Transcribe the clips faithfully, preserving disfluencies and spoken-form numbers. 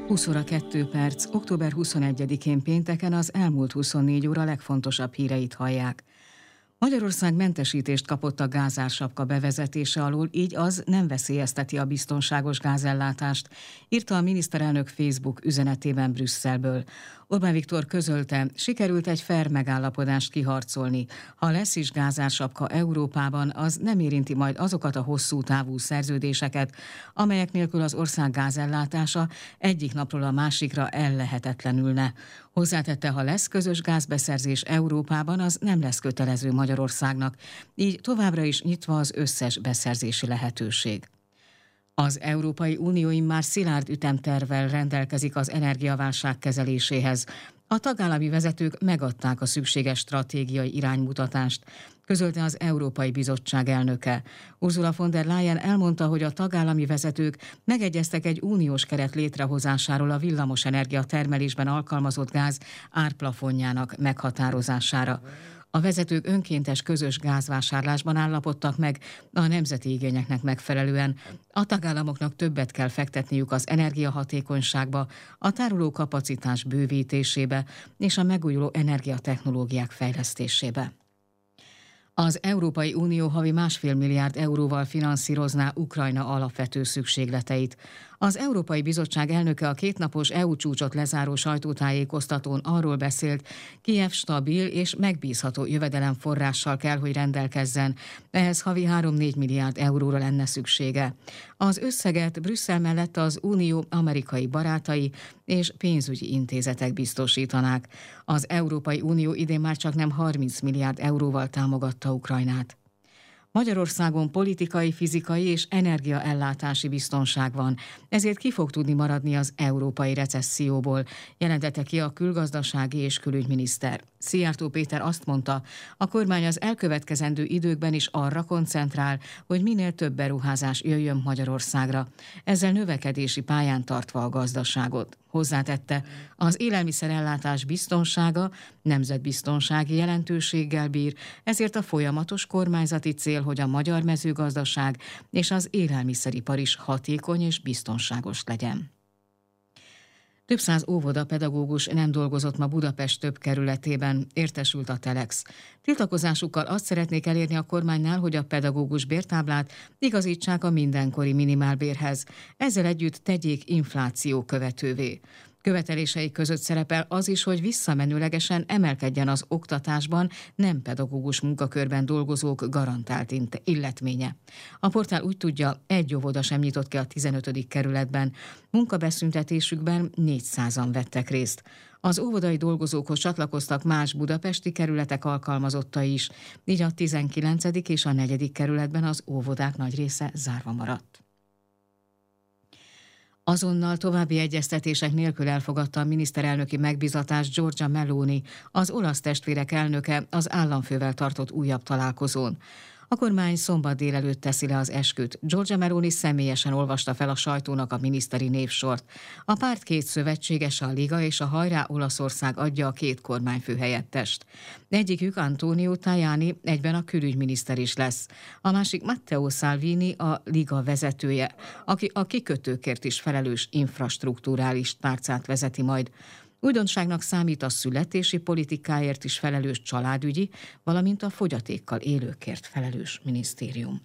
húsz óra kettő perc, október huszonegyedikén pénteken az elmúlt huszonnégy óra legfontosabb híreit hallják. Magyarország mentesítést kapott a gázársapka bevezetése alól, így az nem veszélyezteti a biztonságos gázellátást, írta a miniszterelnök Facebook üzenetében Brüsszelből. Orbán Viktor közölte, sikerült egy fair megállapodást kiharcolni. Ha lesz is gázársapka Európában, az nem érinti majd azokat a hosszú távú szerződéseket, amelyek nélkül az ország gázellátása egyik napról a másikra ellehetetlenülne. Hozzátette, ha lesz közös gázbeszerzés Európában, az nem lesz kötelező Magyarországnak, így továbbra is nyitva az összes beszerzési lehetőség. Az Európai Unió immár szilárd ütemtervvel rendelkezik az energiaválság kezeléséhez. A tagállami vezetők megadták a szükséges stratégiai iránymutatást, közölte az Európai Bizottság elnöke. Ursula von der Leyen elmondta, hogy a tagállami vezetők megegyeztek egy uniós keret létrehozásáról a villamosenergia termelésben alkalmazott gáz árplafonjának meghatározására. A vezetők önkéntes közös gázvásárlásban állapodtak meg a nemzeti igényeknek megfelelően. A tagállamoknak többet kell fektetniük az energiahatékonyságba, a tároló kapacitás bővítésébe és a megújuló energiatechnológiák fejlesztésébe. Az Európai Unió havi másfél milliárd euróval finanszírozná Ukrajna alapvető szükségleteit. Az Európai Bizottság elnöke a kétnapos é u csúcsot lezáró sajtótájékoztatón arról beszélt, Kijev stabil és megbízható jövedelemforrással kell, hogy rendelkezzen. Ehhez havi három-négy milliárd euróra lenne szüksége. Az összeget Brüsszel mellett az Unió amerikai barátai és pénzügyi intézetek biztosítanák. Az Európai Unió idén már csak nem harminc milliárd euróval támogatta Ukrajnát. Magyarországon politikai, fizikai és energiaellátási biztonság van, ezért ki fog tudni maradni az európai recesszióból, jelentette ki a külgazdasági és külügyminiszter. Szijjártó Péter azt mondta, a kormány az elkövetkezendő időkben is arra koncentrál, hogy minél több beruházás jöjjön Magyarországra, ezzel növekedési pályán tartva a gazdaságot. Hozzátette, az élelmiszerellátás biztonsága nemzetbiztonsági jelentőséggel bír, ezért a folyamatos kormányzati cél, hogy a magyar mezőgazdaság és az élelmiszeripar is hatékony és biztonságos legyen. Több száz óvodapedagógus nem dolgozott ma Budapest több kerületében, értesült a Telex. Tiltakozásukkal azt szeretnék elérni a kormánynál, hogy a pedagógus bértáblát igazítsák a mindenkori minimálbérhez. Ezzel együtt tegyék infláció követővé. Követeléseik között szerepel az is, hogy visszamenőlegesen emelkedjen az oktatásban nem pedagógus munkakörben dolgozók garantált illetménye. A portál úgy tudja, egy óvoda sem nyitott ki a tizenötödik kerületben. Munkabeszüntetésükben négyszázan vettek részt. Az óvodai dolgozókhoz csatlakoztak más budapesti kerületek alkalmazottai is, így a tizenkilencedik és a negyedik kerületben az óvodák nagy része zárva maradt. Azonnal további egyeztetések nélkül elfogadta a miniszterelnöki megbízatást Giorgia Meloni, az olasz testvérek elnöke az államfővel tartott újabb találkozón. A kormány szombat délelőtt teszi le az esküt. Giorgia Meloni személyesen olvasta fel a sajtónak a miniszteri névsort. A párt két szövetségese, a Liga és a Hajrá Olaszország adja a két kormányfő helyettest. Egyikük Antonio Tajani, egyben a külügyminiszter is lesz. A másik Matteo Salvini, a Liga vezetője, aki a kikötőkért is felelős infrastrukturális tárcát vezeti majd. Újdonságnak számít a születési politikáért is felelős családügyi, valamint a fogyatékkal élőkért felelős minisztérium.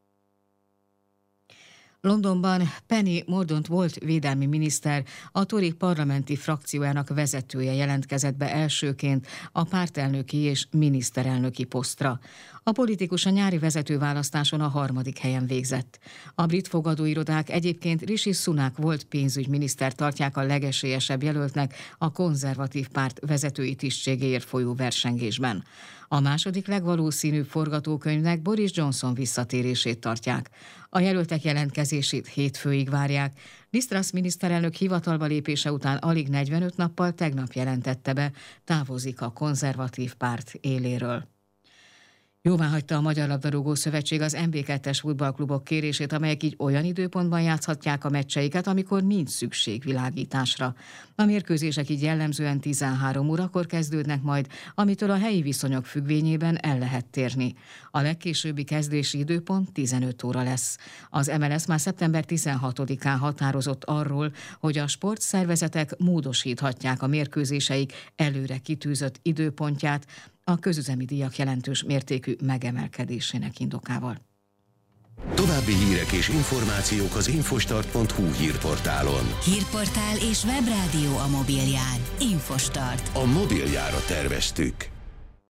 Londonban Penny Mordaunt volt védelmi miniszter, a Tory parlamenti frakciójának vezetője jelentkezett be elsőként a pártelnöki és miniszterelnöki posztra. A politikus a nyári vezetőválasztáson a harmadik helyen végzett. A brit fogadóirodák egyébként Rishi Sunak volt pénzügyminiszter tartják a legesélyesebb jelöltnek a konzervatív párt vezetői tisztségéért folyó versengésben. A második legvalószínűbb forgatókönyvnek Boris Johnson visszatérését tartják. A jelöltek jelentkezését hétfőig várják. Liz Truss miniszterelnök hivatalba lépése után alig negyvenöt nappal tegnap jelentette be, távozik a konzervatív párt éléről. Jóváhagyta a Magyar Labdarúgó Szövetség az em bé kettes futballklubok kérését, amelyek így olyan időpontban játszhatják a meccseiket, amikor nincs szükség világításra. A mérkőzések így jellemzően tizenhárom órakor kezdődnek majd, amitől a helyi viszonyok függvényében el lehet térni. A legkésőbbi kezdési időpont tizenöt óra lesz. Az em el es már szeptember tizenhatodikán határozott arról, hogy a sportszervezetek módosíthatják a mérkőzéseik előre kitűzött időpontját, a közüzemi díjak jelentős mértékű megemelkedésének indokával. További hírek és információk az infostart pont hu hírportálon. Hírportál és webrádió a mobilján. Infostart. A mobiljára terveztük.